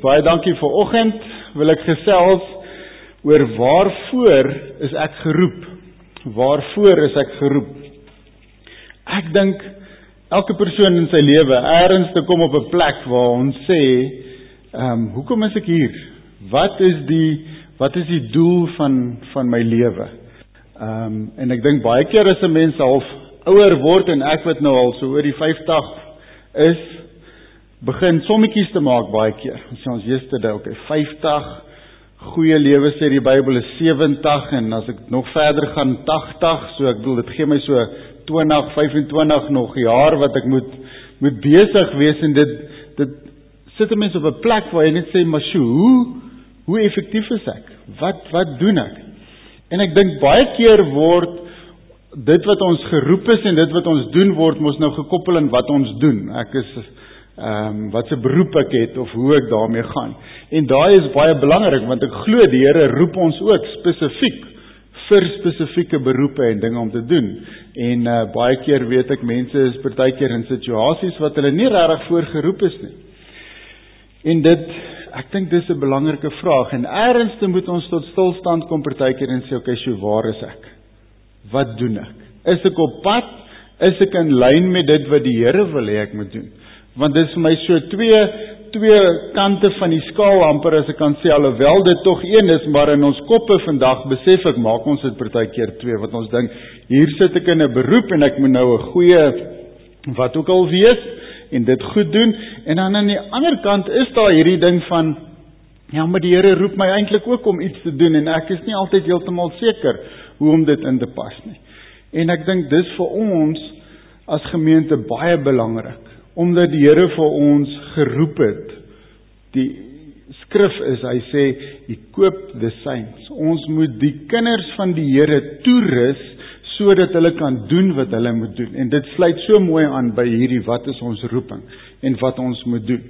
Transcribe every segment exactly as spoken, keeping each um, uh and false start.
Baie dankie vir oggend. Wil ek gesels oor waarvoor is ek geroep? Waarvoor is ek geroep? Ek dink elke persoon in sy lewe ergens te kom op 'n plek waar ons sê, um, hoekom is ek hier? Wat is die wat is die doel van van my lewe? Um, en ek dink baie keer as 'n mens half ouer word en ek wat nou al so oor die vyftig is, begin sommetjies te maak baie keer. Ons sê ons yesterday, okay, vyftig, goeie lewe sê die Bybel is sewentig, en as ek nog verder gaan, tagtig, so ek bedoel, dit gee my so twintig, vyfentwintig nog jaar wat ek moet, moet besig wees, en dit, dit sit 'n mens op 'n plek waar jy net sê, maar sjoe, hoe, hoe effektief is ek? Wat, wat doen ek? En ek dink baie keer word dit wat ons geroep is en dit wat ons doen word mos nou gekoppel in wat ons doen. Ek is Um, wat se beroep ek het of hoe ek daarmee gaan. En daai is baie belangrik, want ek glo die Here roep ons ook spesifiek vir spesifieke beroepe en dinge om te doen. En uh, baie keer weet ek mense is partykeer in situasies wat hulle nie regtig voor geroep is nie. En dit, ek dink dis 'n belangrike vraag, en ergens moet ons tot stilstand kom partykeer en sê, okay, so waar is ek? Wat doen ek? Is ek op pad? Is ek in lyn met dit wat die Here wil hê ek moet doen? Want dit is vir my so twee, twee kante van die skaal amper, as ek kan sê, alhoewel dit tog een is, maar in ons koppe vandag besef ek, maak ons dit partykeer twee, wat ons dink, hier sit ek in 'n beroep, en ek moet nou 'n goeie, wat ook al wees, en dit goed doen, en dan aan die ander kant is daar hierdie ding van, ja, maar die Here roep my eintlik ook om iets te doen, en ek is nie altyd heeltemal seker hoe om dit in te pas nie. En ek dink dis vir ons as gemeente baie belangrik, omdat die Here vir ons geroep het. Die skrif is, hy sê, equip the saints. Ons moet die kinders van die Here toerus, sodat hulle kan doen wat hulle moet doen. En dit sluit so mooi aan by hierdie, wat is ons roeping, en wat ons moet doen.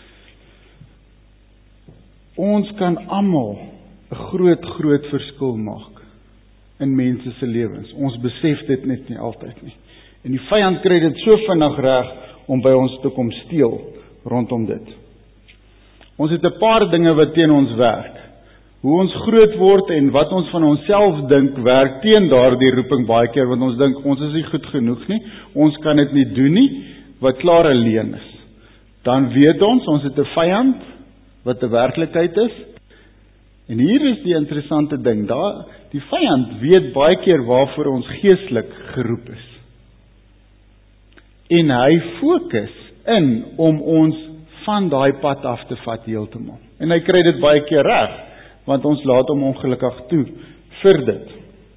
Ons kan almal 'n groot, groot verskil maak in mense se lewens. Ons besef dit net nie altyd nie. En die vyand kry dit so vinnig reg, om by ons te kom steel rondom dit. Ons het 'n paar dinge wat teen ons werk. Hoe ons groot word en wat ons van onsself dink, werk teen daardie roeping baie keer, want ons dink, ons is nie goed genoeg nie, ons kan dit nie doen nie, wat klaar alleen is. Dan weet ons, ons het 'n vyand, wat 'n werklikheid is, en hier is die interessante ding, daar, die vyand weet baie keer waarvoor ons geestelik geroep is. En hy fokus in om ons van daai pad af te vat heeltemal. En hy kry dit baie keer reg, want ons laat hom ongelukkig toe vir dit.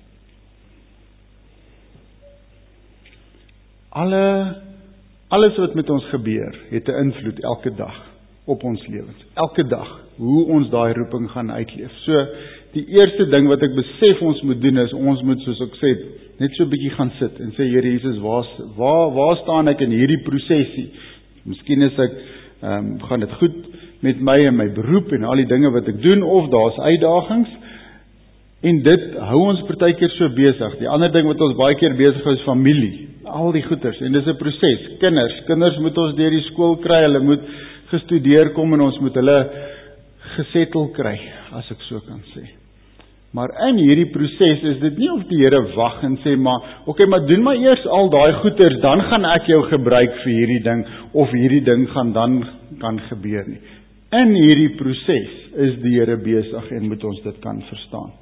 Alle, alles wat met ons gebeur, het 'n invloed elke dag op ons lewens. Elke dag, hoe ons daai roeping gaan uitleef. So, die eerste ding wat ek besef ons moet doen is, ons moet, soos ek sê, net so 'n bietjie gaan sit en sê, Here Jesus, waar, waar, waar staan ek in hierdie prosesie? Miskien is ek, um, gaan dit goed met my en my beroep en al die dinge wat ek doen, of daar's uitdagings, en dit hou ons partykeer so besig. Die ander ding wat ons baie keer besig is, familie, al die goeters, en dis 'n proses. Kinders, kinders moet ons deur die skool kry, hulle moet gestudeer kom, en ons moet hulle gesettel kry, as ek so kan sê. Maar in hierdie proses is dit nie of die Here wag en sê, maar, okay, maar doen maar eers al daai goeders, dan gaan ek jou gebruik vir hierdie ding, of hierdie ding gaan dan kan gebeur nie. In hierdie proses is die Here besig, en moet ons dit kan verstaan.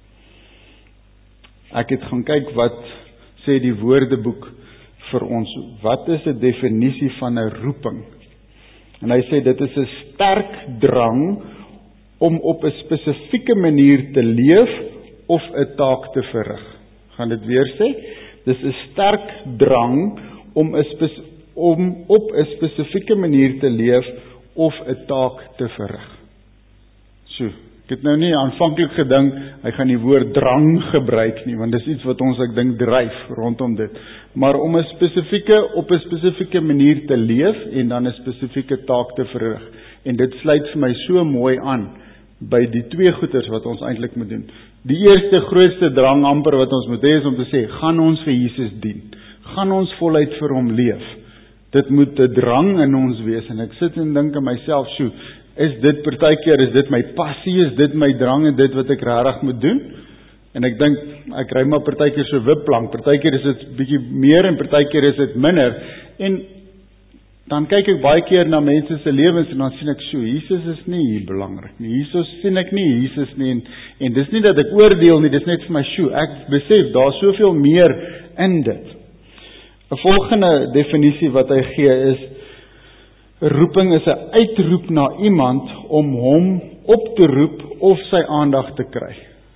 Ek het gaan kyk wat sê die Woordeboek vir ons, wat is 'n definisie van 'n roeping? En hy sê, dit is 'n sterk drang om op 'n spesifieke manier te leef of 'n taak te verrig. Gaan dit weer sê? Dis 'n sterk drang om 'n spes- om op 'n spesifieke manier te leef of 'n taak te verrig. So, ek het nou nie aanvanklik gedink hy gaan die woord drang gebruik nie, want dis iets wat ons, ek dink, dryf rondom dit. Maar om 'n spesifieke op 'n spesifieke manier te leef en dan 'n spesifieke taak te verrig. En dit sluit vir my so mooi aan by die twee goeders wat ons eintlik moet doen. Die eerste grootste drang amper wat ons moet hê is om te sê, gaan ons vir Jesus dien? Gaan ons voluit vir hom leef? Dit moet 'n drang in ons wees, en ek sit en dink aan myself, so, is dit partykeer, is dit my passie, is dit my drang en dit wat ek regtig moet doen? En ek dink, ek ry maar partykeer so wipplank, partykeer is dit bietjie meer en partykeer is dit minder. En dan kyk ek baie keer na mense se lewens en dan sien ek so, Jesus is nie hier belangrik nie. Jesus sien ek nie Jesus nie en, en dis nie dat ek oordeel nie, dis net vir my sjoe. Ek besef daar soveel meer in dit. 'n Volgende definisie wat hy gee is, roeping is 'n uitroep na iemand om hom op te roep of sy aandag te kry.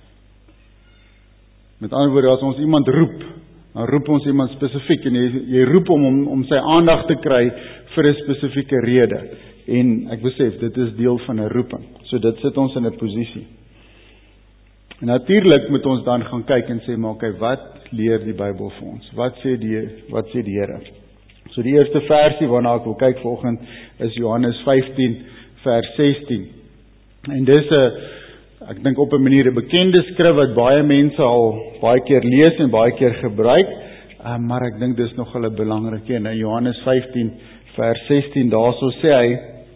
Met ander woorde, as ons iemand roep, dan roep ons iemand spesifiek en jy, jy roep hom om, om sy aandag te kry vir 'n spesifieke rede. En ek besef, dit is deel van 'n roeping. So dit sit ons in 'n posisie. En natuurlik moet ons dan gaan kyk en sê, maar okay, wat leer die Bybel vir ons? Wat sê die, wat sê die Here? So die eerste versie waarna ek wil kyk vanoggend is Johannes vyftien vers sestien. En dis 'n, ek dink op 'n manier 'n bekende skrif wat baie mense al baie keer lees en baie keer gebruik, uh, maar ek dink dis nog 'n belangrike een. In Johannes vyftien vers sestien, daarso sê hy,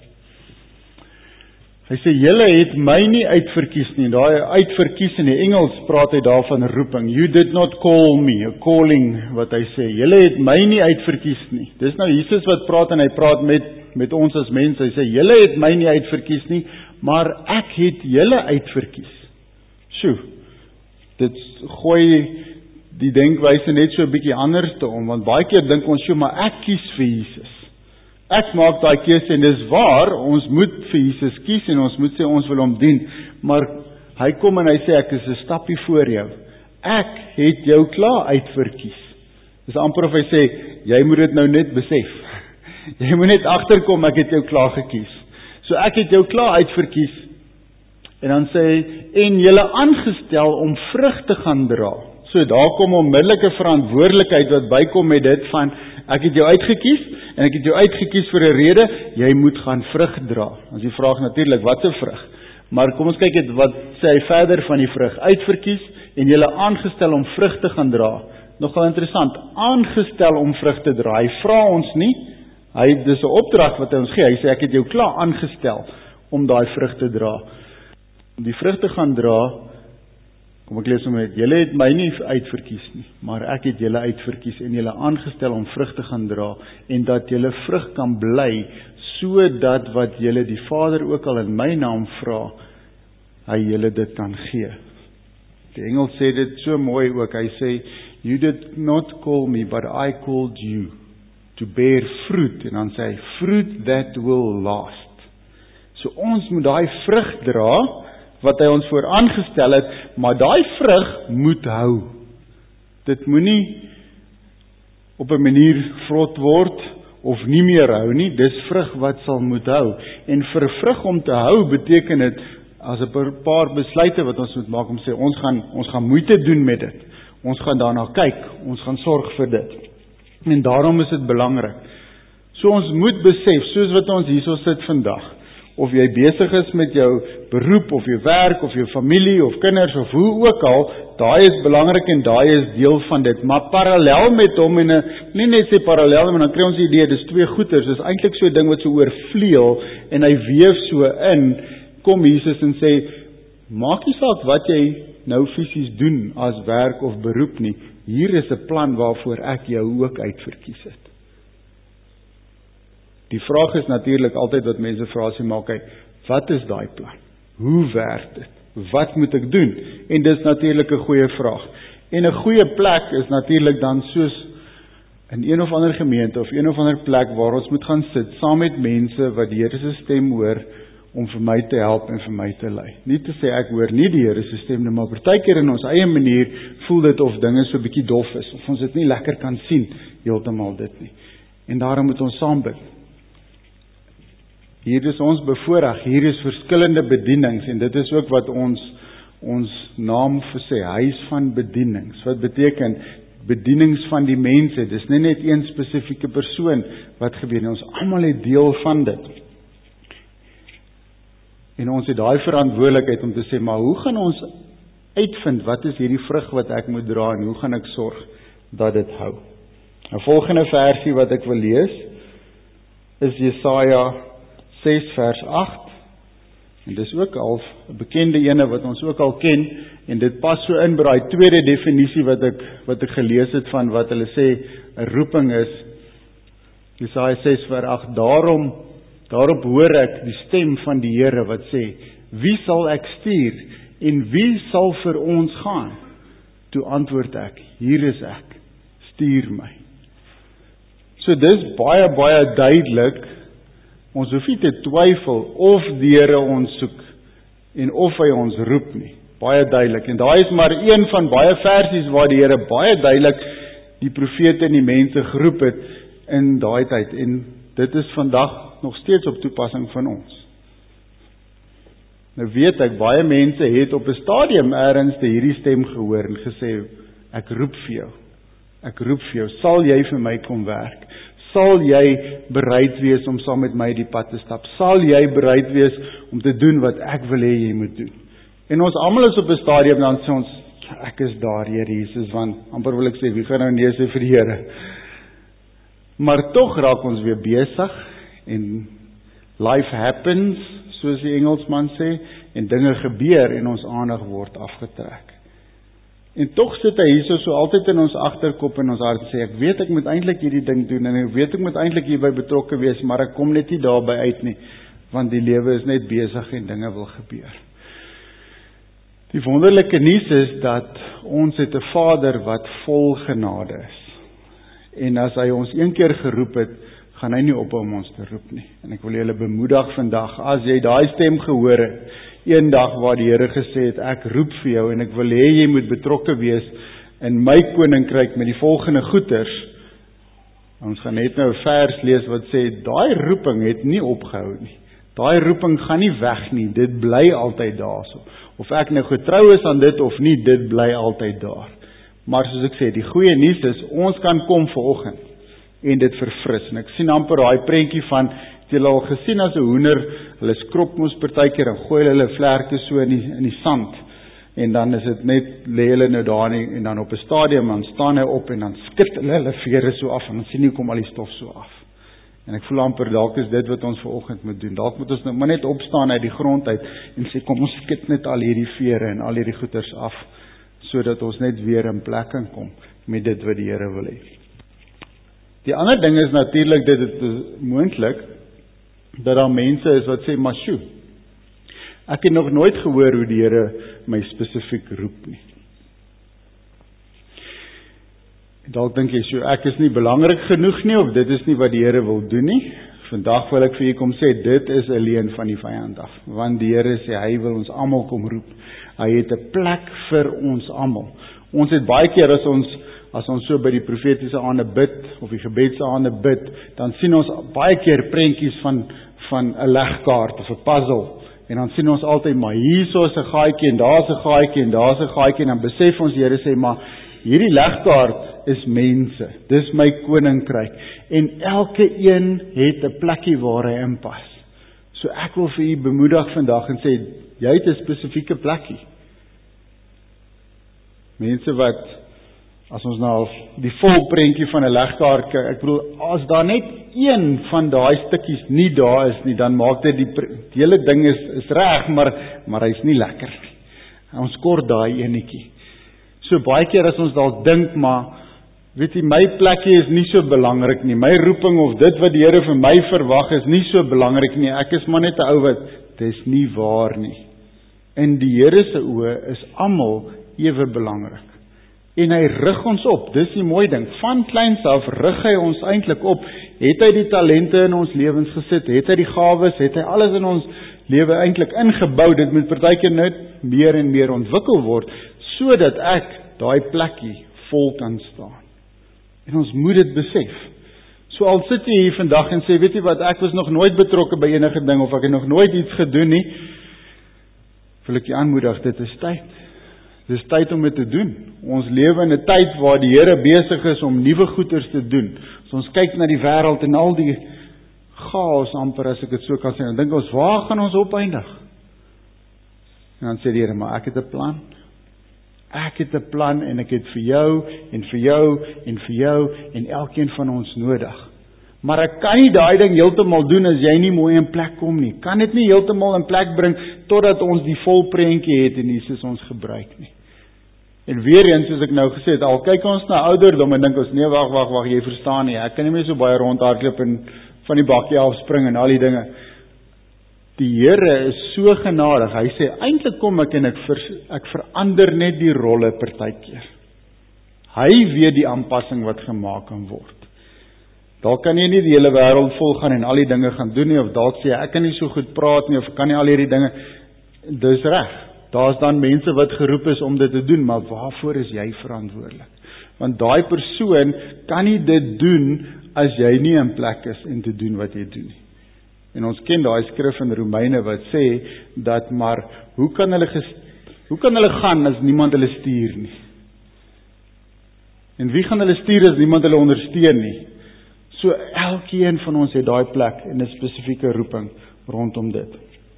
hy sê, julle het my nie uitverkies nie. Daai uitverkies in die Engels praat hy daarvan roeping. You did not call me, a calling, wat hy sê. Julle het my nie uitverkies nie. Dis nou Jesus wat praat en hy praat met, met ons as mense. Hy sê, julle het my nie uitverkies nie, maar ek het julle uitverkies. Sjoe, dit gooi die denkwyse net so 'n bietjie anders te om, want baie keer dink ons, sjoe, maar ek kies vir Jesus. Ek maak daai keuse en dis waar, ons moet vir Jesus kies en ons moet sê ons wil hom dien, maar hy kom en hy sê ek is 'n stappie voor jou. Ek het jou klaar uitverkies. Dis amper of hy sê, jy moet dit nou net besef. Jy moet net agterkom, ek het jou klaar gekies. So ek het jou klaar uitverkies. En dan sê hy, en julle aangestel om vrug te gaan dra. So daar kom onmiddellike verantwoordelikheid wat bykom met dit van, ek het jou uitgekies, en ek het jou uitgekies vir 'n rede, jy moet gaan vrug dra. As die vraag natuurlik, wat 'n vrug? Maar kom ons kyk net, wat sê hy verder van die vrug? Uitverkies, en julle aangestel om vrug te gaan dra. Nogal interessant, aangestel om vrug te dra. Hy vra ons nie, hy, dis 'n opdrag wat hy ons gee, hy sê, ek het jou klaar aangestel om daai vrug te dra. Om die vrug te gaan dra, kom ek lees hom net, julle het my nie uitverkies nie, maar ek het julle uitverkies en julle aangestel om vrug te gaan dra, en dat julle vrug kan bly, sodat wat julle die Vader ook al in my naam vra, hy julle dit kan gee. Die Engels sê dit so mooi ook, hy sê, you did not call me, but I called you to bear fruit, en dan sê hy, fruit that will last. So ons moet daai vrug dra, wat hy ons voor aangestel het, maar daai vrug moet hou. Dit moenie op 'n manier vrot word, of nie meer hou nie, dis vrug wat sal moet hou. En vir vrug om te hou, beteken dit, as 'n paar besluite wat ons moet maak, om sê, ons gaan, ons gaan moeite doen met dit, ons gaan daarna kyk, ons gaan sorg vir dit. En daarom is dit belangrik. So ons moet besef, soos wat ons hierso sit vandag, of jy besig is met jou beroep, of jou werk, of jou familie, of kinders, of hoe ook al, daai is belangrik en daai is deel van dit. Maar parallel met hom, en nie net sê parallel, maar dan kry ons die idee, dis twee goeters, dis eintlik so 'n ding wat so oorvleuel, en hy weef so in, kom Jesus en sê, maak nie saak wat jy nou fisies doen, as werk of beroep nie, hier is 'n plan waarvoor ek jou ook uitverkies het. Die vraag is natuurlik altyd wat mense vra, sê maar, okay, wat is daai plan? Hoe werk dit? Wat moet ek doen? En dis natuurlik 'n goeie vraag. En 'n goeie plek is natuurlik dan soos in een of ander gemeente of een of ander plek waar ons moet gaan sit, saam met mense wat die Here se stem hoor, om vir my te help en vir my te lei. Nie te sê ek hoor nie die Here se stem nie, maar partykeer in ons eie manier voel dit of dinge so 'n bietjie dof is, of ons dit nie lekker kan sien, heeltemal dit nie. En daarom moet ons saam bid. Hier is ons bevoorreg, hier is verskillende bedienings, en dit is ook wat ons, ons naam vir sê, huis van bedienings, wat beteken, bedienings van die mense, dis nie net een spesifieke persoon, wat gebeur, ons almal het deel van dit, en ons het daai verantwoordelikheid om te sê, maar hoe gaan ons uitvind, wat is hierdie vrug wat ek moet dra, en hoe gaan ek sorg, dat dit hou. 'n Volgende versie wat ek wil lees, is Jesaja ses vers agt, En dis ook al 'n bekende ene wat ons ook al ken, en dit pas so in by daai tweede definisie wat ek wat ek gelees het van wat hulle sê 'n roeping is. Jesaja ses vers agt, daarom daarop hoor ek die stem van die Here wat sê, wie sal ek stuur en wie sal vir ons gaan? Toe antwoord ek, hier is ek, stuur my. So dis baie baie duidelik. Ons hoef nie te twyfel of die Here ons soek en of hy ons roep nie. Baie duidelik. En daai is maar een van baie versies waar die Here baie duidelik die profete en die mense geroep het in daai tyd. En dit is vandag nog steeds op toepassing van ons. Nou weet ek, baie mense het op 'n stadium ergens te hierdie stem gehoor en gesê, ek roep vir jou. Ek roep vir jou. Sal jy vir my kom werk? Sal jy bereid wees om saam met my die pad te stap? Sal jy bereid wees om te doen wat ek wil hê jy moet doen? En ons almal is op 'n stadium dan sê ons, ek is daar, Here Jesus, want amper wil ek sê, wie gaan nou nee sê vir die Here? Maar tog raak ons weer besig en life happens, soos die Engelsman sê, en dinge gebeur en ons aandag word afgetrek. En tog sit hy hierso so altyd in ons agterkop en ons hart sê, ek weet ek moet eintlik hierdie ding doen en ek weet ek moet eintlik hierby betrokke wees, maar ek kom net nie daarby uit nie, want die lewe is net besig en dinge wil gebeur. Die wonderlike nuus is dat ons het 'n Vader wat vol genade is. En as hy ons een keer geroep het, gaan hy nie ophou om ons te roep nie. En ek wil julle bemoedig vandag, as jy daai stem gehoor het, een dag waar die Here gesê het, ek roep vir jou en ek wil hê jy moet betrokke wees in my koninkryk met die volgende goeters. Ons gaan net nou 'n vers lees wat sê, daai roeping het nie opgehou nie. Daai roeping gaan nie weg nie, dit bly altyd daarso. Of ek nou getrou is aan dit of nie, dit bly altyd daar. Maar soos ek sê, die goeie nuus is, ons kan kom vanoggend en dit verfris. En ek sien amper daai prentjie van, het julle al gesien as 'n hoender, hulle skrop mos partykeer en gooi hulle vlerke so in die, in die sand. En dan is dit net, lê hulle nou daar nie, en dan op 'n stadium, dan staan hy op en dan skit hulle hulle vere so af, en dan sien jy kom al die stof so af. En ek voel amper, dalk is dit wat ons vanoggend moet doen. Dalk moet ons nou maar net opstaan uit die grond uit, en sê, kom ons skit net al hierdie vere en al hierdie goeters af, sodat ons net weer in plek kan kom met dit wat die Here wil hê. Die ander ding is natuurlik dat dit is moontlik dat daar mense is wat sê, maar sjoe, ek het nog nooit gehoor hoe die Here my spesifiek roep nie. Dalk dink jy, sjoe, ek is nie belangrik genoeg nie, of dit is nie wat die Here wil doen nie. Vandag wil ek vir julle kom sê, dit is 'n leuen van die vyand af, want die Here sê, hy wil ons almal kom roep. Hy het 'n plek vir ons almal. Ons het baie keer as ons As ons so by die profetiese aande bid, of die gebedsaande bid, dan sien ons baie keer prentjies van van 'n legkaart of 'n puzzle. En dan sien ons altyd, maar hierso is 'n gaatjie en daar's 'n gaatjie en daar's 'n gaatjie, en dan besef ons die Here sê, maar hierdie legkaart is mense. Dis my koninkryk. En elke een het 'n plekkie waar hy inpas. So ek wil vir u bemoedig vandag en sê, jy het 'n spesifieke plekkie. Mense wat, as ons nou die volprentjie van 'n legkaart kyk, ek bedoel, as daar net een van daai stukkies nie daar is nie, dan maak dit die, die hele ding is, is reg, maar, maar hy's nie lekker nie. Ons kort daai enetjie. So baie keer as ons dalk dink, maar, weet jy, my plekkie is nie so belangrik nie, my roeping of dit wat die Here vir my verwag is nie so belangrik nie, ek is maar net 'n ou wat, dis nie waar nie. In die Here se oë is almal ewe belangrik. En hy rig ons op, dis die mooi ding, van kleins af rig hy ons eintlik op, het hy die talente in ons lewens gesit, het hy die gawes, het hy alles in ons lewe eintlik ingebou, dit moet partykeer net meer en meer ontwikkel word, sodat ek daai plekkie vol kan staan. En ons moet dit besef. So al sit jy hier vandag en sê, weet jy wat, ek was nog nooit betrokke by enige ding, of ek het nog nooit iets gedoen nie, wil ek jy aanmoedig, dit is tyd. Dit is tyd om dit te doen. Ons lewe in 'n tyd waar die Here besig is om nuwe goeders te doen. So ons kyk na die wêreld en al die chaos amper, as ek dit so kan sê, dan dink ons, waar gaan ons opeindig? En dan sê die Here, maar ek het 'n plan. Ek het 'n plan en ek het vir jou en vir jou en vir jou en elkeen van ons nodig. Maar ek kan nie daai ding heeltemal doen as jy nie mooi in plek kom nie. Kan dit nie heeltemal in plek bring totdat ons die volprentjie het en Jesus ons gebruik nie. En weer eens, soos ek nou gesê het, al kyk ons na ouderdom en dink ons, nee, wag, wag, wag, jy verstaan nie, ek kan nie meer so baie rondhardloop en van die bakkie afspring en al die dinge. Die Here is so genadig, hy sê, eintlik kom ek en ek, ver, ek verander net die rolle partykeer. Hy weet die aanpassing wat gemaak kan word. Daar kan jy nie die hele wêreld vol gaan en al die dinge gaan doen nie, of dalk sê, ek kan nie so goed praat nie, of kan nie al hierdie dinge, dis reg. Daar's dan mense wat geroep is om dit te doen, maar waarvoor is jy verantwoordelik? Want daai persoon kan nie dit doen, as jy nie in plek is en te doen wat jy doen nie. En ons ken daai skrif in Romeine wat sê, dat maar, hoe kan hulle, ges, hoe kan hulle gaan as niemand hulle stuur nie? En wie gaan hulle stuur as niemand hulle ondersteun nie? So elkeen van ons het daai plek en 'n spesifieke roeping rondom dit.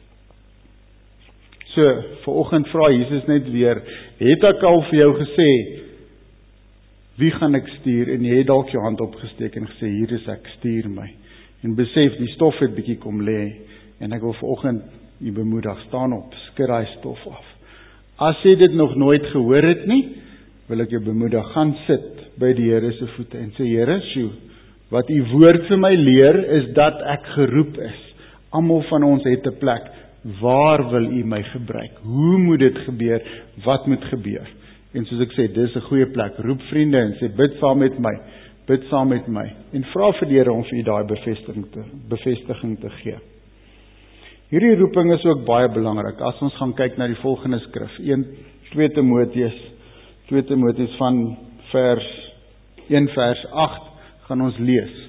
So, vanoggend vra Jesus net weer, het ek al vir jou gesê, wie gaan ek stuur? En jy het dalk jou hand opgesteek en gesê, hier is ek, stuur my. En besef, die stof het bietjie kom lê, en ek wil vanoggend jy bemoedig, staan op, skud daai stof af. As jy dit nog nooit gehoor het nie, wil ek jou bemoedig, gaan sit by die Here se voete en sê, Here, sjoe, wat u woord vir my leer, is dat ek geroep is. Almal van ons het 'n plek. Waar wil u my gebruik? Hoe moet dit gebeur? Wat moet gebeur? En soos ek sê, dis 'n goeie plek. Roep vriende en sê, bid saam met my. Bid saam met my. En vra vir die Here om vir u daai bevestiging te, bevestiging te gee. Hierdie roeping is ook baie belangrik. As ons gaan kyk na die volgende skrif, twee Timoteus, twee Timoteus van vers een vers agt, gaan ons lees.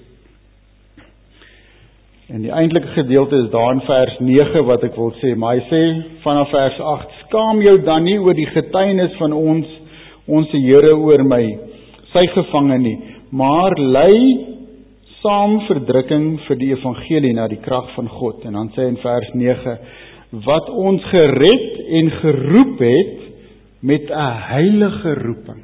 En die eintlike gedeelte is daar in vers nege wat ek wil sê, maar hy sê vanaf vers agt, skaam jou dan nie oor die getuienis van ons, ons Here oor my, sy gevangene nie, maar lei saam verdrukking vir die evangelie na die krag van God. En dan sê hy in vers nege, wat ons gered en geroep het met 'n heilige roeping.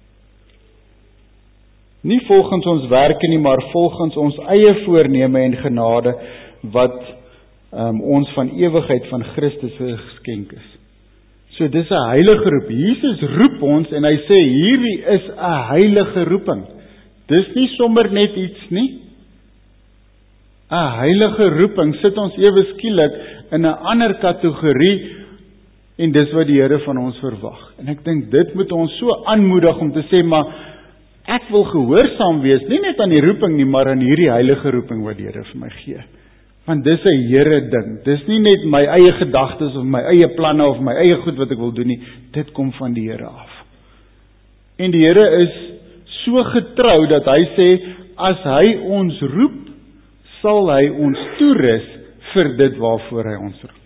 Nie volgens ons werke nie, maar volgens ons eie voorneme en genade, wat um, ons van ewigheid van Christus geskenk is. So dis 'n heilige roep. Jesus roep ons en hy sê, hierdie is 'n heilige roeping. Dis nie sommer net iets nie. 'n Heilige roeping sit ons ewe skielik in 'n ander kategorie, en dis wat die Here van ons verwag. En ek dink dit moet ons so aanmoedig om te sê, maar ek wil gehoorsaam wees, nie net aan die roeping nie, maar aan hierdie heilige roeping wat die Here vir my gee. Want dis 'n Here ding. Dis nie net my eie gedagtes of my eie planne of my eie goed wat ek wil doen nie. Dit kom van die Here af. En die Here is so getrou dat hy sê, as hy ons roep, sal hy ons toerus vir dit waarvoor hy ons roep.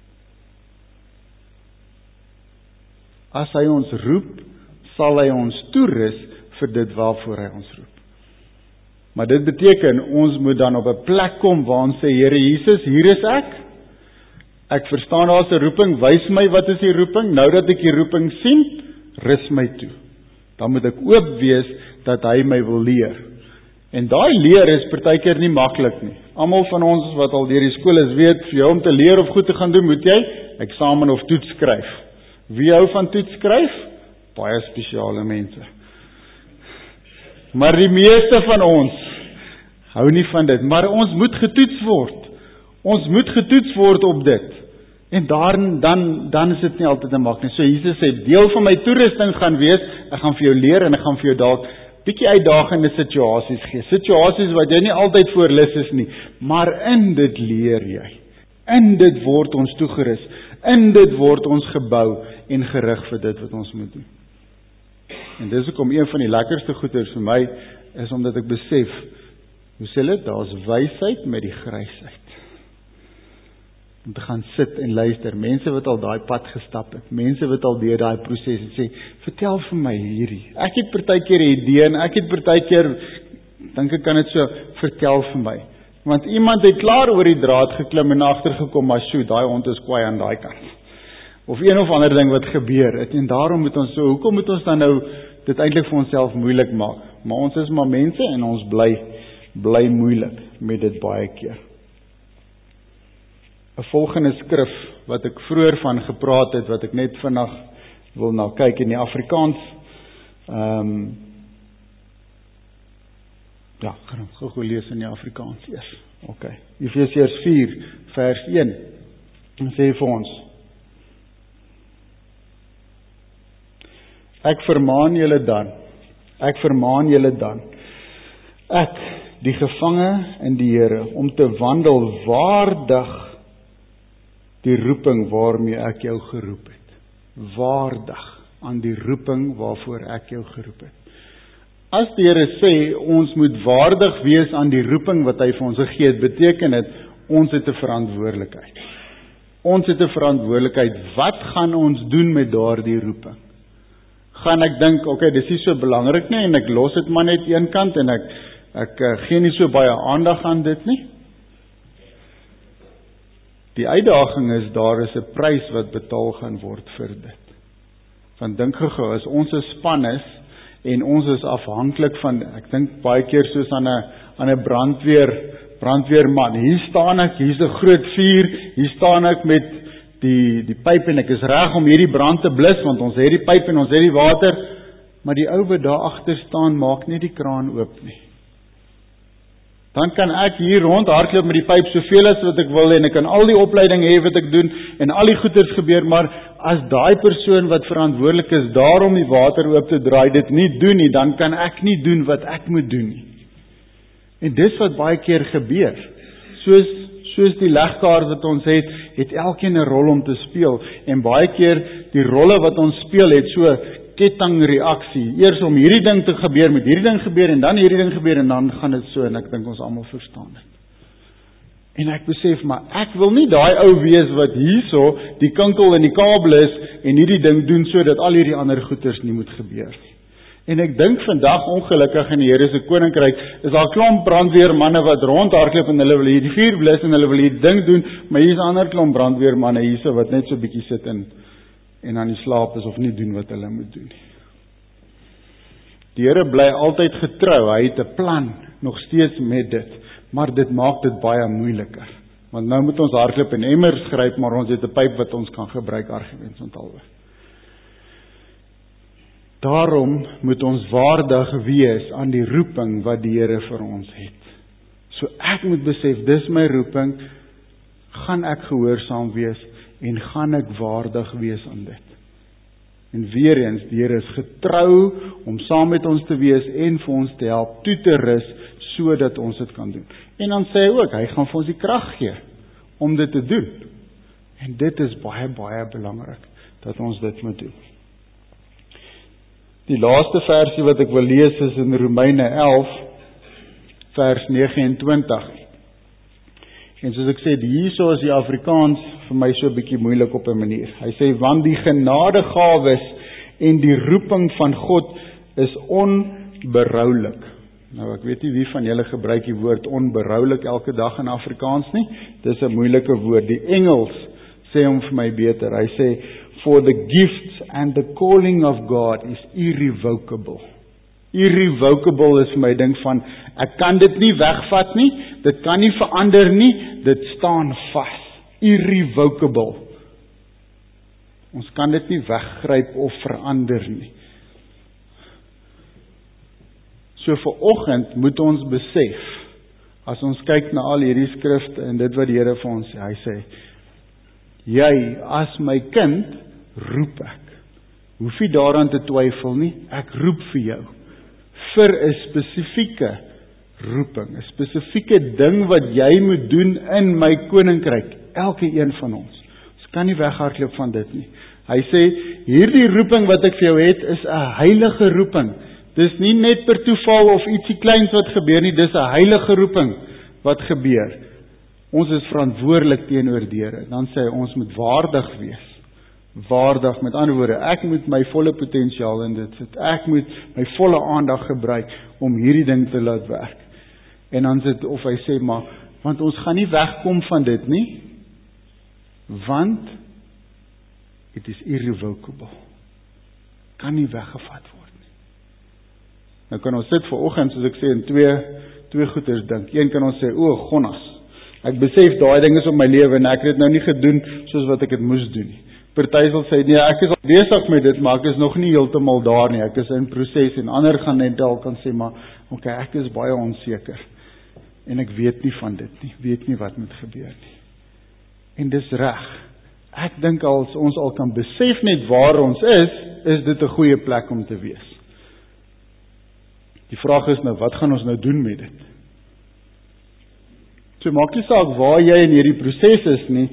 As hy ons roep, sal hy ons toerus vir dit waarvoor hy ons roep. Maar dit beteken, ons moet dan op 'n plek kom waar ons sê, Here Jesus, hier is ek. Ek verstaan daar is 'n roeping, wys my wat is die roeping. Nou dat ek die roeping sien, rus my toe. Dan moet ek oop wees dat hy my wil leer. En daai leer is partykeer nie maklik nie. Almal van ons wat al deur die skool is, weet, vir jou om te leer of goed te gaan doen, moet jy eksamen of toets skryf. Wie hou van toets skryf? Baie spesiale mense. Maar die meeste van ons hou nie van dit, maar ons moet getoets word. Ons moet getoets word op dit. En daar, dan, dan is dit nie altyd 'n mak nie. So Jesus sê, deel van my toerusting gaan wees, ek gaan vir jou leer en ek gaan vir jou dalk bietjie uitdagende situasies gee. Situasies wat jy nie altyd voorlus is nie, maar in dit leer jy. In dit word ons toegerus. In dit word ons gebou en gerig vir dit wat ons moet doen. En dis hoekom een van die lekkerste goeders vir my is omdat ek besef, hoe sê hulle, daar's wysheid met die grysheid. Om te gaan sit en luister, mense wat al daai pad gestap het, mense wat al deur daai proses het, sê, vertel vir my hierdie. Ek het partykeer 'n idee en ek het partykeer, dink ek kan dit so, vertel vir my. Want iemand het klaar oor die draad geklim en agtergekom, maar sjoe, daai hond is kwaai aan daai kant. Of een of ander ding wat gebeur het, en daarom moet ons so, hoekom moet ons dan nou dit eintlik vir onsself moeilik maak? Maar ons is maar mense en ons bly, bly moeilik met dit baie keer. 'n volgende skrif wat ek vroeër van gepraat het, wat ek net vandag wil na kyk in die Afrikaans. Ehm um, ja, gaan ons gou lees in die Afrikaans eers. OK. Efesiërs vier vers een. En sê vir ons: Ek vermaan julle dan, ek vermaan julle dan, ek, die gevange in die Here, om te wandel waardig die roeping waarmee ek jou geroep het. Waardig aan die roeping waarvoor ek jou geroep het. As die Here sê, ons moet waardig wees aan die roeping wat hy vir ons gegee het, beteken dit, ons het 'n verantwoordelikheid. Ons het 'n verantwoordelikheid. Wat gaan ons doen met daardie roeping? Gaan ek dink, oké, okay, dis nie so belangrik nie, en ek los dit maar net een kant, en ek, ek uh, gee nie so baie aandag aan dit nie? Die uitdaging is, daar is 'n prys wat betaal gaan word vir dit. Want dink gou, as ons 'n span is, en ons is afhanklik van, ek dink baie keer soos aan 'n aan 'n brandweer, brandweerman, hier staan ek, hier's 'n groot vuur, hier staan ek met die, die pyp, en ek is reg om hierdie brand te blus, want ons het die pyp en ons het die water, maar die ou wat daar agter staan, maak nie die kraan oop nie. Dan kan ek hier rond hardloop met die pyp soveel as wat ek wil, en ek kan al die opleiding hê wat ek doen, en al die goeders gebeur, maar as daai persoon wat verantwoordelik is, daarom die water oop te draai, dit nie doen nie, dan kan ek nie doen wat ek moet doen nie. En dis wat baie keer gebeur. Soos, soos die legkaart wat ons het, het elkeen 'n rol om te speel, en baie keer die rolle wat ons speel, het so kettingreaksie. Eers om hierdie ding te gebeur, met hierdie ding gebeur, en dan hierdie ding gebeur, en dan gaan dit so, en ek dink ons almal verstaan dit. En ek besef, maar ek wil nie daai ou wees wat hierso die kinkel en die kabel is, en hierdie ding doen, so dat al hierdie ander goeters nie moet gebeur nie. En ek dink vandag, ongelukkig in die Here se koninkryk, is daar 'n klomp brandweermanne wat rondhardloop, en hulle wil hierdie vuur blus, en hulle wil hierdie ding doen, maar hier's 'n ander klomp brandweermanne hierso, wat net so 'n bietjie sit en en aan die slaap is, of nie doen wat hulle moet doen nie. Die Here bly altyd getrou, hy het 'n plan, nog steeds met dit, maar dit maak dit baie moeiliker, want nou moet ons hardloop en emmers gryp, maar ons het 'n pyp wat ons kan gebruik, argumente onthaalwe. Daarom moet ons waardig wees aan die roeping wat die Here vir ons het. So ek moet besef, dis my roeping, gaan ek gehoorsaam wees, en gaan ek waardig wees aan dit. En weer eens, die Here is getrou om saam met ons te wees, en vir ons te help, toe te rus, so dat ons dit kan doen. En dan sê hy ook, hy gaan vir ons die krag gee, om dit te doen. En dit is baie, baie belangrik, dat ons dit moet doen. Die laaste versie wat ek wil lees is in Romeine elf, vers nege en twintig. En soos ek sê, hierso is die Afrikaans vir my so 'n bietjie moeilik op 'n manier. Hy sê, want die genadegawes en die roeping van God is onberoulik. Nou, ek weet nie wie van julle gebruik die woord onberoulik elke dag in Afrikaans nie. Dis 'n moeilike woord. Die Engels sê hom vir my beter. Hy sê, for the gifts and the calling of God is irrevocable. Irrevocable is vir my ding van, ek kan dit nie wegvat nie, dit kan nie verander nie, dit staan vas. Irrevocable. Ons kan dit nie weggryp of verander nie. So vir oggend moet ons besef, as ons kyk na al hierdie skrifte en dit wat die Here vir ons sê, hy sê, jy as my kind, roep ek. Hoef nie daaraan te twyfel nie, ek roep vir jou. Vir 'n spesifieke roeping, 'n spesifieke ding wat jy moet doen in my koninkryk, elke een van ons. Ons kan nie weghardloop van dit nie. Hy sê, hierdie roeping wat ek vir jou het, is 'n heilige roeping. Dis nie net per toeval of ietsie kleins wat gebeur nie, dis 'n heilige roeping wat gebeur. Ons is verantwoordelik teenoor die Here. Dan sê hy, ons moet waardig wees. Waardig, met ander woorde, ek moet my volle potensiaal in dit sit. Ek moet my volle aandag gebruik om hierdie ding te laat werk. En dan sit, of hy sê, maar, want ons gaan nie wegkom van dit nie, want it is irrevocable. Kan nie weggevat word nie. Nou kan ons sit vir oggend, soos ek sê, in twee, twee goeders dink. Een kan ons sê, o, Gonnas, Ek besef daai ding is op my lewe en ek het dit nou nie gedoen soos wat ek dit moes doen nie. Party sal sê nee, ek is al besig met dit, maar ek is nog nie heeltemal daar nie. Ek is in proses en ander gaan net dalk kan sê maar okay, ek is baie onseker en ek weet nie van dit nie. Weet nie wat moet gebeur nie. En dis reg. Ek dink as ons al kan besef net waar ons is, is dit 'n goeie plek om te wees. Die vraag is nou, wat gaan ons nou doen met dit? So maak nie saak waar jy in hierdie proses is nie,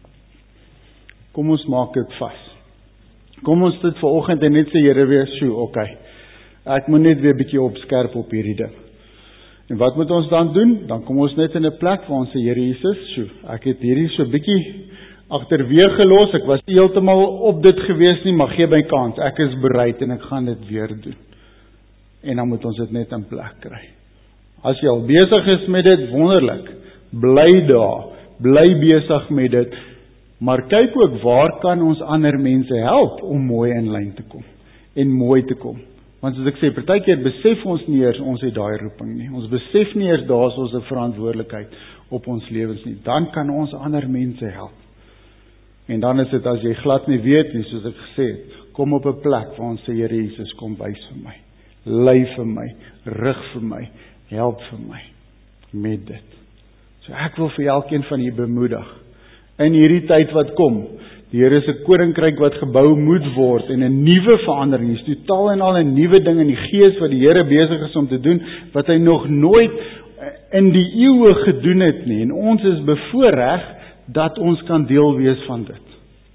kom ons maak dit vas. Kom ons dit vanoggend en net sê Here weer, sjoe, okay, ek moet net weer bietjie opskerp op hierdie ding. En wat moet ons dan doen? Dan kom ons net in 'n plek waar ons sê, Here Jesus, sjoe, ek het hierdie so bietjie agterweeg gelos, ek was nie heeltemal op dit gewees nie, maar gee my kans, ek is bereid en ek gaan dit weer doen. En dan moet ons dit net in plek kry. As jy al besig is met dit, wonderlik, bly daar, bly besig met dit, maar kyk ook waar kan ons ander mense help om mooi in lyn te kom, en mooi te kom. Want soos ek sê, partykeer besef ons nie eers ons het daai roeping nie, ons besef nie eers daar is ons 'n verantwoordelikheid op ons lewens nie, dan kan ons ander mense help. En dan is dit as jy glad nie weet nie, soos ek gesê het, kom op 'n plek waar ons sê, Here Jesus, kom wys vir my, lei vir my, rig vir my, help vir my met dit. So ek wil vir elkeen van julle bemoedig, in hierdie tyd wat kom, die Here se koninkryk wat gebou moet word, en 'n nuwe verandering, is totaal en al 'n nuwe ding in die gees wat die Here besig is om te doen, wat hy nog nooit in die eeue gedoen het nie, en ons is bevoorreg, dat ons kan deel wees van dit.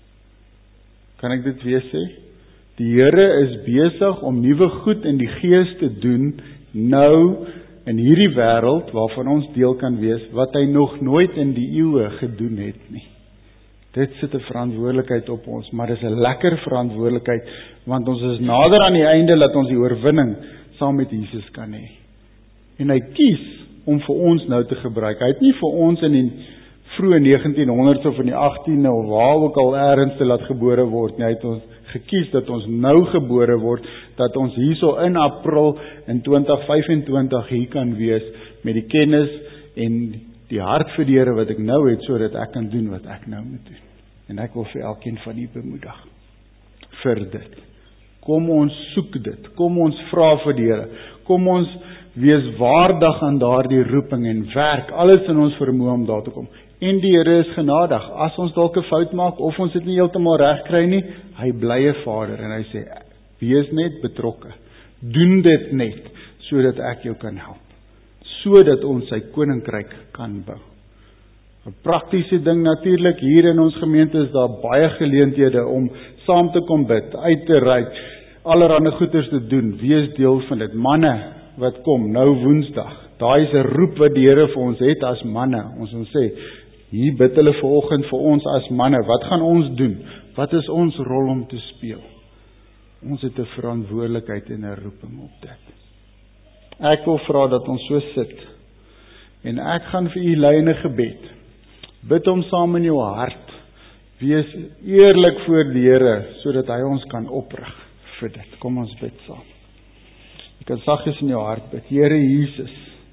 Kan ek dit weer sê? Die Here is besig om nuwe goed in die gees te doen, nou in hierdie wêreld, waarvan ons deel kan wees, wat hy nog nooit in die eeue gedoen het nie. Dit sit 'n verantwoordelikheid op ons, maar dis 'n lekker verantwoordelikheid, want ons is nader aan die einde, dat ons die oorwinning saam met Jesus kan hê. En hy kies om vir ons nou te gebruik. Hy het nie vir ons in die vroeë negentienhonderd of in die achttiende of waar ook al ergens te laat gebore word nie. Hy het ons gekies dat ons nou gebore word, dat ons hierso in April in twintig vyfentwintig hier kan wees met die kennis en die hart vir die Here wat ek nou het, sodat ek kan doen wat ek nou moet doen. En ek wil vir elkeen van u bemoedig vir dit. Kom ons soek dit, kom ons vra vir die Here, kom ons wees waardig aan daardie roeping en werk alles in ons vermoë om daar te kom. En die Here is genadig, as ons dalk 'n fout maak, of ons dit nie heeltemal reg kry nie, hy bly 'n Vader, en hy sê, wees net betrokke, doen dit net, sodat ek jou kan help, sodat ons sy koninkryk kan bou. 'n Praktiese ding natuurlik, hier in ons gemeente is daar baie geleenthede om saam te kom bid, uit te reik, allerhande goeders te doen, wees deel van dit. Manne wat kom, nou Woensdag, daai is 'n roep wat die Here vir ons het as manne, ons wil sê, hier bid hulle vanoggend vir ons as manne, wat gaan ons doen? Wat is ons rol om te speel? Ons het 'n verantwoordelikheid en 'n roeping op dit. Ek wil vra dat ons so sit, en ek gaan vir u lei in 'n gebed, bid hom saam in jou hart, wees eerlik voor die Here, sodat hy ons kan oprig vir dit. Kom ons bid saam. Jy kan saggies in jou hart bid. Here Jesus,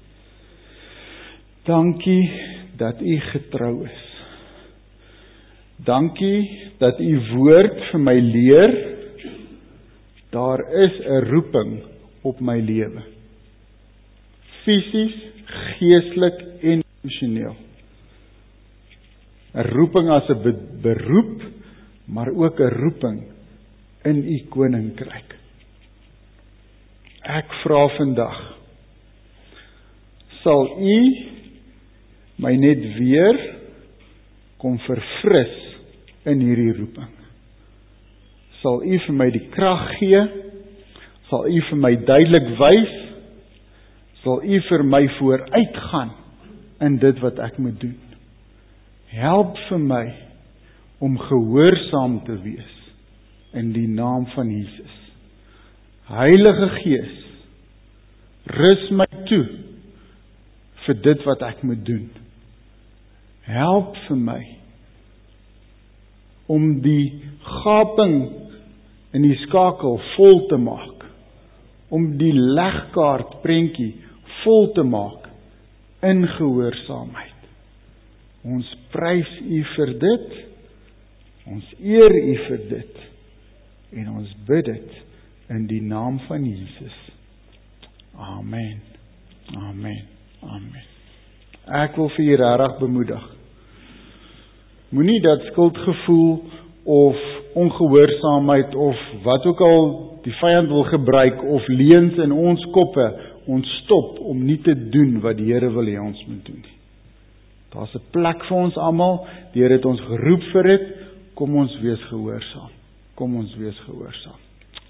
dankie dat u getrou is. Dankie dat u woord vir my leer, daar is 'n roeping op my lewe. Fisies, geestelik en emosioneel. 'n Roeping as 'n be- beroep, maar ook 'n roeping in u koninkryk. Ek vra vandag, sal u my net weer kom verfris in hierdie roeping. Sal u vir my die krag gee, sal u vir my duidelik wys, sal u vir my vooruitgaan in dit wat ek moet doen. Help vir my om gehoorsaam te wees in die naam van Jesus. Heilige Gees, rus my toe vir dit wat ek moet doen. Help vir my om die gaping in die skakel vol te maak, om die legkaart prentjie vol te maak in gehoorsaamheid. Ons prys U vir dit, ons eer U vir dit, en ons bid dit in die naam van Jesus. Amen, amen, amen. Ek wil vir U regtig bemoedig. Moenie dat skuldgevoel of ongehoorsaamheid of wat ook al die vyand wil gebruik of leuns in ons koppe ons stop om nie te doen wat die Here wil hê ons moet doen. Daar's 'n plek vir ons almal, die Here het ons geroep vir dit, kom ons wees gehoorsaam. Kom ons wees gehoorsaam.